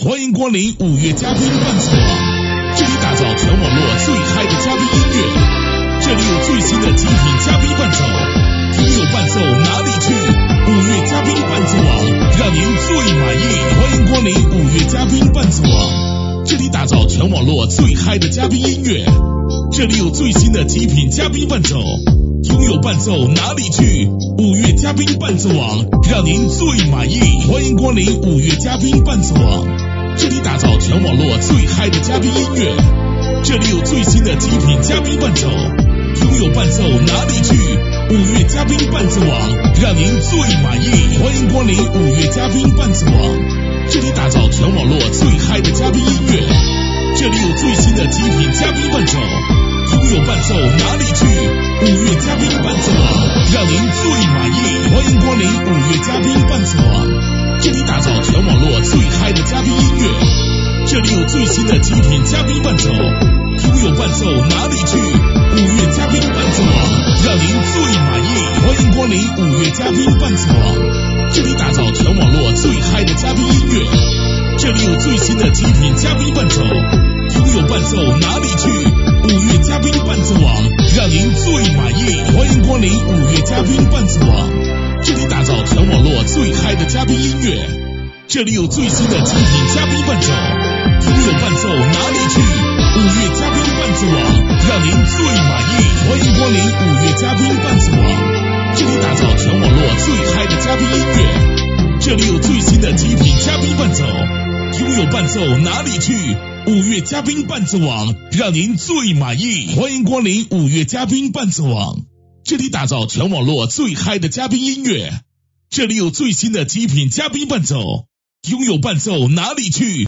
欢迎光临5月嘉宾伴奏网，这里打造全网络最嗨的嘉宾音乐，这里有最新的极品嘉宾伴奏，听有伴奏哪里去？5月嘉宾伴奏网，让您最满意。欢迎光临5月嘉宾伴奏网，这里打造全网络最嗨的嘉宾音乐，这里有最新的极品嘉宾伴奏，拥有伴奏哪里去？5月嘉宾伴奏网，让您最满意。欢迎光临5月嘉宾伴奏网，这里打造全网络最嗨的嘉宾音乐，这里有最新的极品嘉宾伴奏，拥有伴奏哪里去？5月嘉宾伴奏网，让您最满意。欢迎光临5月嘉宾伴奏网，这里打造全网络最嗨的嘉宾音乐，这里有最新的极品嘉宾伴奏，拥有伴奏哪里去？5月嘉宾伴奏网，让您最满意。欢迎光临5月嘉宾伴奏网，这里打造全网络最嗨的嘉宾音乐，这里有最新的极品嘉宾伴奏，拥有伴奏哪里去？5月嘉宾伴奏网，让您最满意。欢迎光临5月嘉宾伴奏网，这里打造全网络最嗨的嘉宾音乐，这里有最新的极品嘉宾伴奏，拥有伴奏哪里去？5月嘉宾伴奏网，让您最满意。欢迎光临5月嘉宾伴奏网，这里打造全网络最嗨的嘉宾音乐，这里有最新的极品嘉宾伴奏，拥有伴奏哪里去？5月嘉宾伴奏网，让您最满意。欢迎光临5月嘉宾伴奏网，这里打造全网络最嗨的嘉宾音乐，这里有最新的极品嘉宾伴奏，拥有伴奏哪里去？5月嘉宾伴奏网，让您最满意。欢迎光临5月嘉宾伴奏网，这里打造全网络最嗨的嘉宾音乐，这里有最新的极品嘉宾伴奏，拥有伴奏哪里去